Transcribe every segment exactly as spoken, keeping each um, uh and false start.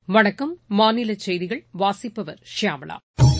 வணக்கம். மாநில செய்திகள் வாசிப்பவர் ஷியாமளா.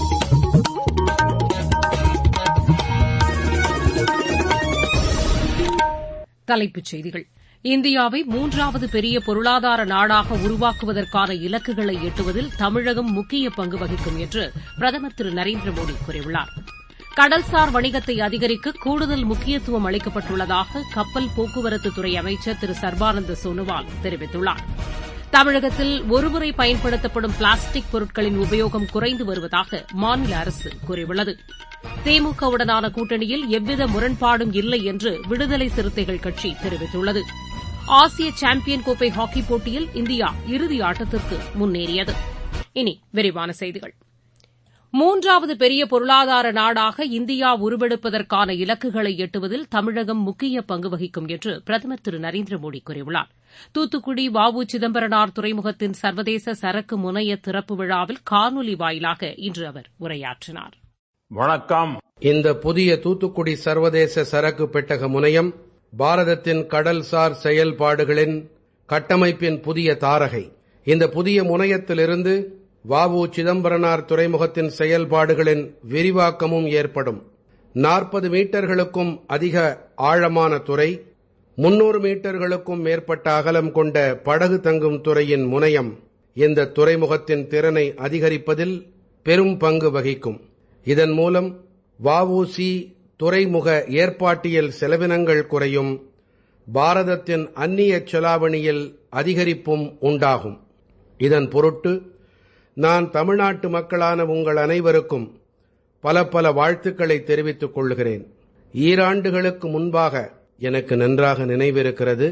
தலைப்புச் செய்திகள். இந்தியாவை மூன்றாவது பெரிய பொருளாதார நாடாக உருவாக்குவதற்கான இலக்குகளை எட்டுவதில் தமிழகம் முக்கிய பங்கு வகிக்கும் என்று பிரதமர் திரு நரேந்திர மோடி கூறியுள்ளார். கடல்சார் வணிகத்தை அதிகரிக்க கூடுதல் முக்கியத்துவம் அளிக்கப்பட்டுள்ளதாக கப்பல் போக்குவரத்துத்துறை அமைச்சர் திரு சர்பானந்த சோனோவால் தெரிவித்துள்ளார். தமிழகத்தில் ஒருமுறை பயன்படுத்தப்படும் பிளாஸ்டிக் பொருட்களின் உபயோகம் குறைந்து வருவதாக மாநில அரசு கூறியுள்ளது. திமுகவுடனான கூட்டணியில் எவ்வித முரண்பாடும் இல்லை என்று விடுதலை சிறுத்தைகள் கட்சி தெரிவித்துள்ளது. ஆசிய சாம்பியன் கோப்பை ஹாக்கிப் போட்டியில் இந்தியா இறுதி ஆட்டத்திற்கு முன்னேறியது. இனி விரிவான செய்திகள். மூன்றாவது பெரிய பொருளாதார நாடாக இந்தியா உருவெடுப்பதற்கான இலக்குகளை எட்டுவதில் தமிழகம் முக்கிய பங்கு வகிக்கும் என்று பிரதமர் திரு நரேந்திர மோடி கூறியுள்ளார். தூத்துக்குடி வ உ சிதம்பரனார் துறைமுகத்தின் சர்வதேச சரக்கு முனைய திறப்பு விழாவில் காணொலி வாயிலாக இன்று அவர் உரையாற்றினார். வணக்கம். இந்த புதிய தூத்துக்குடி சர்வதேச சரக்கு பெட்டக முனையம் பாரதத்தின் கடல்சார் செயல்பாடுகளின் கட்டமைப்பின் புதிய தாரகை. இந்த புதிய முனையத்திலிருந்து வ உ சிதம்பரனார் துறைமுகத்தின் செயல்பாடுகளின் விரிவாக்கமும் ஏற்படும். நாற்பது மீட்டர்களுக்கும் அதிக ஆழமான துறை, முன்னூறு மீட்டர்களுக்கும் மேற்பட்ட அகலம் கொண்ட படகு தங்கும் துறையின் முனையம் இந்த துறைமுகத்தின் திறனை அதிகரிப்பதில் பெரும் பங்கு வகிக்கும். இதன் மூலம் வ உ சி துறைமுக ஏற்பாட்டியல் செலவினங்கள் குறையும், பாரதத்தின் அந்நிய செலாவணியில் அதிகரிப்பும் உண்டாகும். இதன் பொருட்டு நான் தமிழ்நாட்டு மக்களான உங்கள் அனைவருக்கும் பல பல வாழ்த்துக்களை தெரிவித்துக் கொள்கிறேன். ஈராண்டுகளுக்கு முன்பாக எனக்கு நன்றாக நினைவிருக்கிறது,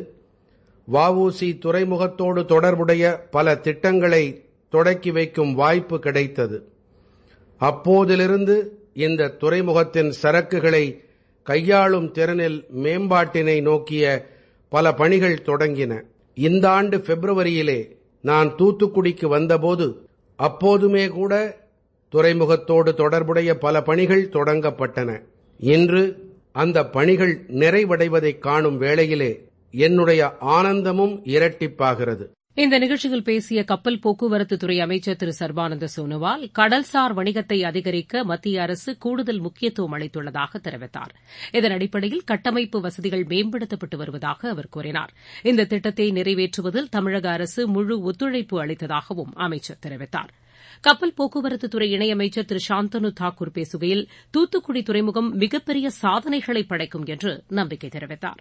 வ உ சி துறைமுகத்தோடு தொடர்புடைய பல திட்டங்களை தொடக்கி வைக்கும் வாய்ப்பு கிடைத்தது. அப்போதிலிருந்து இந்த துறைமுகத்தின் சரக்குகளை கையாளும் திறனில் மேம்பாட்டினை நோக்கிய பல பணிகள் தொடங்கின. இந்த ஆண்டு பிப்ரவரியிலே நான் தூத்துக்குடிக்கு வந்தபோது அப்போதுமே கூட துறைமுகத்தோடு தொடர்புடைய பல பணிகள் தொடங்கப்பட்டன. இன்று அந்த பணிகள் நிறைவடைவதை காணும் வேளையிலே என்னுடைய ஆனந்தமும் இரட்டிப்பாகிறது. இந்த நிகழ்ச்சியில் பேசிய கப்பல் போக்குவரத்துத்துறை அமைச்சர் திரு சர்பானந்த சோனோவால் கடல்சார் வணிகத்தை அதிகரிக்க மத்திய அரசு கூடுதல் முக்கியத்துவம் அளித்துள்ளதாக தெரிவித்தார். இதன் அடிப்படையில் கட்டமைப்பு வசதிகள் மேம்படுத்தப்பட்டு வருவதாக அவர் கூறினார். இந்த திட்டத்தை நிறைவேற்றுவதில் தமிழக அரசு முழு ஒத்துழைப்பு அளித்ததாகவும் அமைச்சர் தெரிவித்தார். கப்பல் போக்குவரத்துத்துறை இணையமைச்சர் திரு சாந்தனு தாக்கூர் பேசுகையில் தூத்துக்குடி துறைமுகம் மிகப்பெரிய சாதனைகளை படைக்கும் என்று நம்பிக்கை தெரிவித்தார்.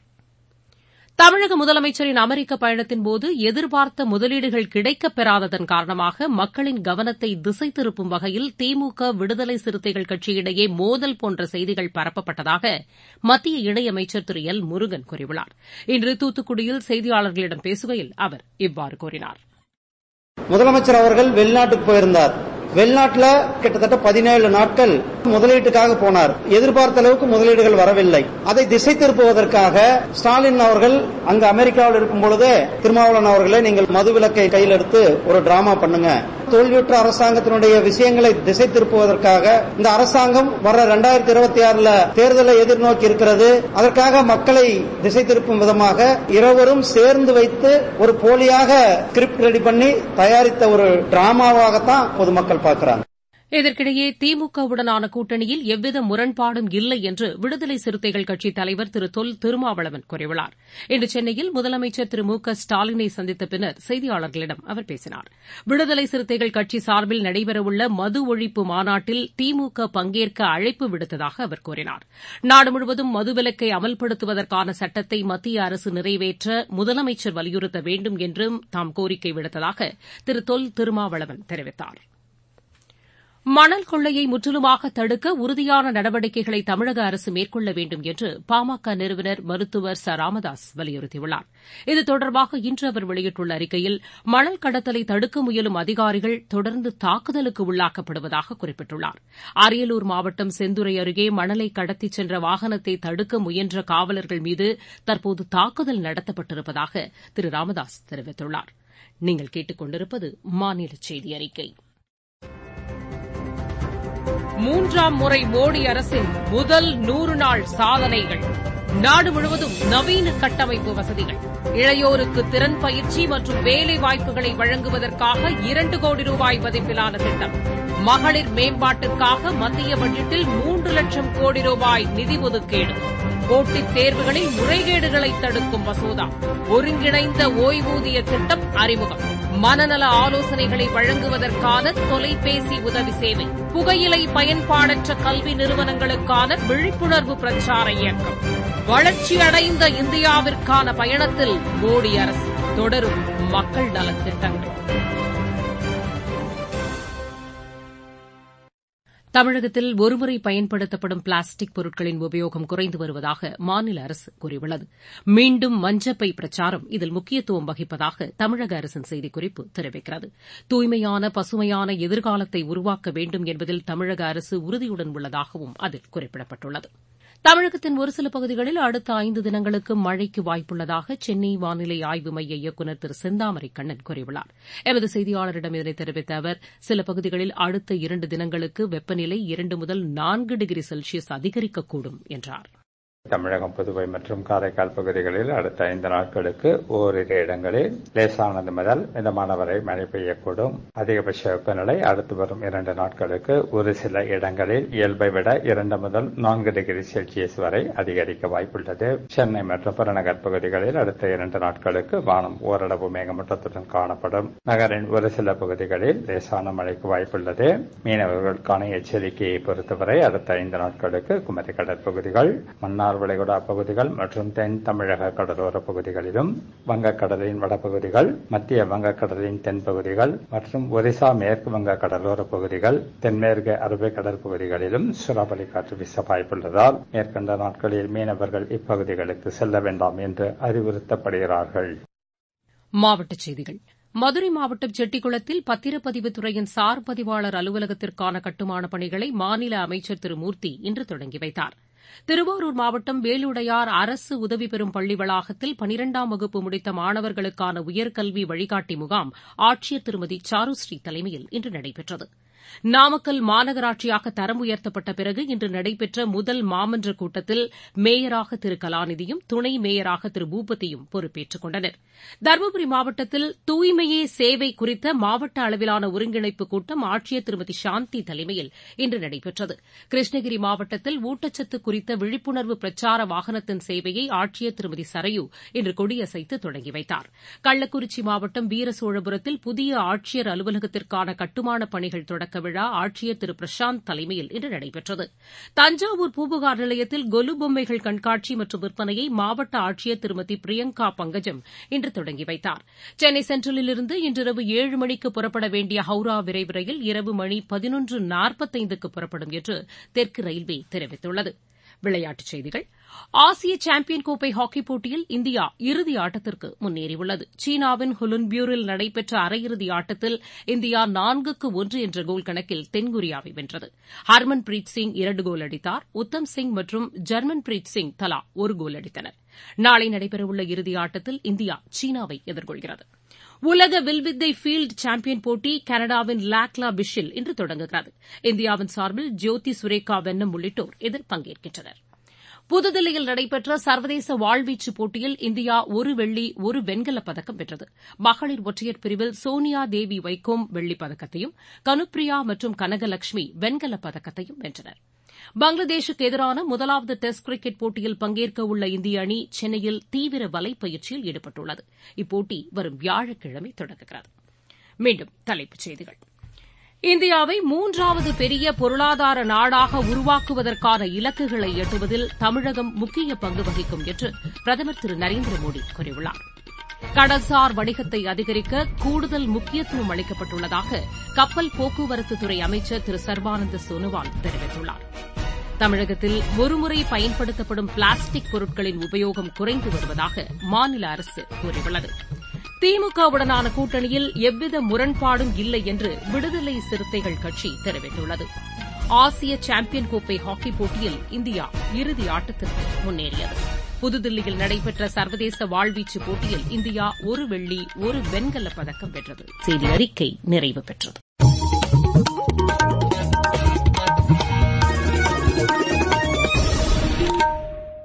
தமிழக முதலமைச்சரின் அமெரிக்க பயணத்தின்போது எதிர்பார்த்த முதலீடுகள் கிடைக்கப் பெறாததன் காரணமாக மக்களின் கவனத்தை திசை திருப்பும் வகையில் திமுக விடுதலை சிறுத்தைகள் கட்சியிடையே மோதல் போன்ற செய்திகள் பரப்பப்பட்டதாக மத்திய இணையமைச்சர் திரு எல் முருகன் கூறியுள்ளார். இன்று தூத்துக்குடியில் செய்தியாளர்களிடம் பேசுகையில் அவர் இவ்வாறு கூறினார். முதலமைச்சர் அவர்கள் வெளிநாட்டுக்கு போயிருந்தார். வெளிநாட்டில் கிட்டத்தட்ட பதினேழு நாட்கள் முதலீட்டுக்காக போனார். எதிர்பார்த்த அளவுக்கு முதலீடுகள் வரவில்லை. அதை திசை திருப்புவதற்காக ஸ்டாலின் அவர்கள் அங்கு அமெரிக்காவில் இருக்கும் பொழுதே திருமாவளவன் அவர்களே நீங்கள் மதுவிலக்கை கையில் எடுத்து ஒரு டிராமா பண்ணுங்க, தோல்வியுற்ற அரசாங்கத்தினுடைய விஷயங்களை திசை திருப்புவதற்காக இந்த அரசாங்கம் வர இரண்டாயிரத்தி இருபத்தி ஆறுல தேர்தலை எதிர்நோக்கி இருக்கிறது. அதற்காக மக்களை திசை திருப்பும் விதமாக இருவரும் சேர்ந்து வைத்து ஒரு போலியாக ஸ்கிரிப்ட் ரெடி பண்ணி தயாரித்த ஒரு டிராமாவாகத்தான் பொதுமக்கள் பார்க்கிறாங்க. இதற்கிடையே திமுகவுடனான கூட்டணியில் எவ்வித முரண்பாடும் இல்லை என்று விடுதலை சிறுத்தைகள் கட்சித் தலைவர் திரு தொல் திருமாவளவன் கூறியுள்ளார். இன்று சென்னையில் முதலமைச்சர் திரு மு க ஸ்டாலினை சந்தித்த பின்னர் செய்தியாளர்களிடம் அவர் பேசினார். விடுதலை சிறுத்தைகள் கட்சி சார்பில் நடைபெறவுள்ள மது ஒழிப்பு மாநாட்டில் திமுக பங்கேற்க அழைப்பு விடுத்ததாக அவர் கூறினார். நாடு முழுவதும் மதுவிலக்கை அமல்படுத்துவதற்கான சட்டத்தை மத்திய அரசு நிறைவேற்ற முதலமைச்சர் வலியுறுத்த வேண்டும் என்றும் தாம் கோரிக்கை விடுத்ததாக திரு தொல் திருமாவளவன் தெரிவித்தார். மணல் கொள்ளையை முற்றிலுமாக தடுக்க உறுதியான நடவடிக்கைகளை தமிழக அரசு மேற்கொள்ள வேண்டும் என்று பாமக நிறுவனர் மருத்துவர் ச ராமதாஸ் வலியுறுத்தியுள்ளார். இது தொடர்பாக இன்று அவர் வெளியிட்டுள்ள அறிக்கையில் மணல் கடத்தலை தடுக்க முயலும் அதிகாரிகள் தொடர்ந்து தாக்குதலுக்கு உள்ளாக்கப்படுவதாக குறிப்பிட்டுள்ளார். அரியலூர் மாவட்டம் செந்துறை அருகே மணலை கடத்திச் சென்ற வாகனத்தை தடுக்க முயன்ற காவலர்கள் மீது தற்போது தாக்குதல் நடத்தப்பட்டிருப்பதாக திரு ராமதாஸ் தெரிவித்துள்ளார். நீங்கள் கேட்டுக் கொண்டிருப்பது மாநில செய்தி அறிக்கை. மூன்றாம் முறை மோடி அரசின் முதல் நூறு நாள் சாதனைகள். நாடு முழுவதும் நவீன கட்டமைப்பு வசதிகள். இளையோருக்கு திறன் பயிற்சி மற்றும் வேலை வாய்ப்புகளை வழங்குவதற்காக இரண்டு கோடி ரூபாய் மதிப்பிலான திட்டம். மகளிர் மேம்பாட்டிற்காக மத்திய பட்ஜெட்டில் மூன்று லட்சம் கோடி ரூபாய் நிதி ஒதுக்கீடு. போட்டித் தேர்வுகளில் முறைகேடுகளை தடுக்கும் மசோதா. ஒருங்கிணைந்த ஓய்வூதிய திட்டம் அறிமுகம். மனநல ஆலோசனைகளை வழங்குவதற்கான தொலைபேசி உதவி சேவை. புகையிலை பயன்பாடற்ற கல்வி நிறுவனங்களுக்கான விழிப்புணர்வு பிரச்சார இயக்கம். வளர்ச்சியடைந்த இந்தியாவிற்கான பயணத்தில் மோடி அரசு தொடரும் மக்கள் நலத்திட்டங்கள். தமிழகத்தில் ஒருமுறை பயன்படுத்தப்படும் பிளாஸ்டிக் பொருட்களின் உபயோகம் குறைந்து வருவதாக மாநில அரசு கூறியுள்ளது. மீண்டும் மஞ்சப்பை பிரச்சாரம் இதில் முக்கியத்துவம் வகிப்பதாக தமிழக அரசின் செய்திக்குறிப்பு தெரிவிக்கிறது. தூய்மையான பசுமையான எதிர்காலத்தை உருவாக்க வேண்டும் என்பதில் தமிழக அரசு உறுதியுடன் உள்ளதாகவும் அதில் குறிப்பிடப்பட்டுள்ளது. தமிழகத்தின் ஒரு சில பகுதிகளில் அடுத்த ஐந்து தினங்களுக்கு மழைக்கு வாய்ப்புள்ளதாக சென்னை வானிலை ஆய்வு மைய இயக்குநர் திரு செந்தாமரை கண்ணன் கூறியுள்ளார். எமது செய்தியாளரிடம் இதனை தெரிவித்த அவர், சில பகுதிகளில் அடுத்த இரண்டு தினங்களுக்கு வெப்பநிலை இரண்டு முதல் நான்கு டிகிரி செல்சியஸ் அதிகரிக்கக்கூடும் என்றார். தமிழகம், புதுவை மற்றும் காரைக்கால் பகுதிகளில் அடுத்த ஐந்து நாட்களுக்கு ஓரிரு இடங்களில் லேசானது முதல் மிதமான வரை மழை பெய்யக்கூடும். அதிகபட்ச வெப்பநிலை அடுத்து வரும் இரண்டு நாட்களுக்கு ஒரு சில இடங்களில் இயல்பை விட இரண்டு முதல் நான்கு டிகிரி செல்சியஸ் வரை அதிகரிக்க வாய்ப்புள்ளது. சென்னை மற்றும் புறநகர் பகுதிகளில் அடுத்த இரண்டு நாட்களுக்கு வானம் ஓரளவு மேகமூட்டத்துடன் காணப்படும். நகரின் ஒரு சில பகுதிகளில் லேசான மழைக்கு வாய்ப்புள்ளது. மீனவர்களுக்கான எச்சரிக்கையை பொறுத்தவரை அடுத்த ஐந்து நாட்களுக்கு குமரி கடற்பகுதிகள், மன்னார் வளைகுடா பகுதிகள் மற்றும் தென் தமிழக கடலோர பகுதிகளிலும், வங்கக்கடலின் வடபகுதிகள், மத்திய வங்கக்கடலின் தென்பகுதிகள் மற்றும் ஒரிசா மேற்கு வங்க கடலோர பகுதிகள், தென்மேற்கு அரபிக் கடற்பகுதிகளிலும் சூறாவளி காற்று வீச வாய்ப்புள்ளதால் மேற்கண்ட நாட்களில் மீனவர்கள் இப்பகுதிகளுக்கு செல்ல வேண்டாம் என்று அறிவுறுத்தப்படுகிறார்கள். மாவட்டச் செய்திகள். மதுரை மாவட்டம் செட்டிக்குளத்தில் பத்திரப்பதிவுத் துறையின் சார் பதிவாளர் அலுவலகத்திற்கான கட்டுமானப் பணிகளை மாநில அமைச்சர் திரு மூர்த்தி இன்று தொடங்கி வைத்தார். திருவாரூர் மாவட்டம் வேலுடையார் அரசு உதவி பெறும் பள்ளி வளாகத்தில் பனிரெண்டாம் வகுப்பு முடித்த மாணவர்களுக்கான உயர்கல்வி வழிகாட்டி முகாம் ஆட்சியர் திருமதி சாருஸ்ரீ தலைமையில் இன்று நடைபெற்றது. நாமக்கல் மாநகராட்சியாக தரம் உயர்த்தப்பட்ட பிறகு இன்று நடைபெற்ற முதல் மாமன்ற கூட்டத்தில் மேயராக திரு கலாநிதியும் துணை மேயராக திரு பூபதியும் பொறுப்பேற்றுக் கொண்டனர். தருமபுரி மாவட்டத்தில் தூய்மையே சேவை குறித்த மாவட்ட அளவிலான ஒருங்கிணைப்பு கூட்டம் ஆட்சியர் திருமதி சாந்தி தலைமையில் இன்று நடைபெற்றது. கிருஷ்ணகிரி மாவட்டத்தில் ஊட்டச்சத்து குறித்த விழிப்புணர்வு பிரச்சார வாகனத்தின் சேவையை ஆட்சியர் திருமதி சரையு இன்று கொடியசைத்து தொடங்கி வைத்தார். கள்ளக்குறிச்சி மாவட்டம் வீரசோழபுரத்தில் புதிய ஆட்சியர் அலுவலகத்திற்கான கட்டுமானப் பணிகள் தொடக்க விழா ஆட்சியர் திரு பிரசாந்த் தலைமையில் இன்று நடைபெற்றது. தஞ்சாவூர் பூம்புகார் நிலையத்தில் கொலு பொம்மைகள் கண்காட்சி மற்றும் விற்பனையை மாவட்ட ஆட்சியர் திருமதி பிரியங்கா பங்கஜம் இன்று தொடங்கி வைத்தார். சென்னை சென்ட்ரலிலிருந்து இன்றிரவு ஏழு மணிக்கு புறப்பட வேண்டிய ஹவுரா விரைவு ரயில் இரவு மணி பதினொன்று நாற்பத்தைந்துக்கு புறப்படும் என்று தெற்கு ரயில்வே தெரிவித்துள்ளது. விளையாட்டுச் செய்திகள். ஆசிய சாம்பியன் கோப்பை ஹாக்கிப் போட்டியில் இந்தியா இறுதி ஆட்டத்திற்கு முன்னேறியுள்ளது. சீனாவின் ஹுலுன்பியூரில் நடைபெற்ற அரையிறுதி ஆட்டத்தில் இந்தியா நான்குக்கு ஒன்று என்ற கோல் கணக்கில் தென்கொரியாவை வென்றது. ஹர்மன் பிரீத் சிங் இரண்டு கோல் அடித்தார். உத்தம் சிங் மற்றும் ஜர்மன் பிரீத் சிங் தலா ஒரு கோல் அடித்தனர். நாளை நடைபெறவுள்ள இறுதி ஆட்டத்தில் இந்தியா சீனாவை எதிர்கொள்கிறது. உலக வில்வித்தை ஃபீல்டு சாம்பியன் போட்டி கனடாவின் லாக்லா பிஷில் இன்று தொடங்குகிறது. இந்தியாவின் சார்பில் ஜோதி சுரேகா வென்னம் உள்ளிட்டோர் இதில் பங்கேற்கின்றனர். புதுதில்லியில் நடைபெற்ற சர்வதேச வாழ்வீச்சு போட்டியில் இந்தியா ஒரு வெள்ளி ஒரு வெண்கலப் பதக்கம் வென்றது. மகளிர் ஒற்றையர் பிரிவில் சோனியா தேவி வைக்கோம் வெள்ளிப் பதக்கத்தையும், கனுப்பிரியா மற்றும் கனகலட்சுமி வெண்கலப் பதக்கத்தையும் வென்றனர். பங்களாதேஷுக்கு எதிரான முதலாவது டெஸ்ட் கிரிக்கெட் போட்டியில் பங்கேற்கவுள்ள இந்திய அணி சென்னையில் தீவிர வலைப்பயிற்சியில் ஈடுபட்டுள்ளது. இப்போட்டி வரும் வியாழக்கிழமை தொடங்குகிறது. மீண்டும் தலைப்புச் செய்திகள். இந்தியாவை மூன்றாவது பெரிய பொருளாதார நாடாக உருவாக்குவதற்கான இலக்குகளை எட்டுவதில் தமிழகம் முக்கிய பங்கு வகிக்கும் என்று பிரதமர் திரு நரேந்திர மோடி கூறியுள்ளார். கடல்சார் வணிகத்தை அதிகரிக்க கூடுதல் முக்கியத்துவம் அளிக்கப்பட்டுள்ளதாக கப்பல் போக்குவரத்துத்துறை அமைச்சர் திரு சர்பானந்த சோனோவால் தெரிவித்துள்ளார். தமிழகத்தில் ஒருமுறை பயன்படுத்தப்படும் பிளாஸ்டிக் பொருட்களின் உபயோகம் குறைந்து வருவதாக மாநில அரசு கூறியுள்ளது. திமுகவுடனான கூட்டணியில் எவ்வித முரண்பாடும் இல்லை என்று விடுதலை சிறுத்தைகள் கட்சி தெரிவித்துள்ளது. ஆசிய சாம்பியன் கோப்பை ஹாக்கிப் போட்டியில் இந்தியா இறுதி ஆட்டத்திற்கு முன்னேறியது. புதுதில்லியில் நடைபெற்ற சர்வதேச வாழ்வீச்சு போட்டியில் இந்தியா ஒரு வெள்ளி ஒரு வெண்கலப் பதக்கம் வென்றது. செய்தி அறிக்கை நிறைவு பெற்றது.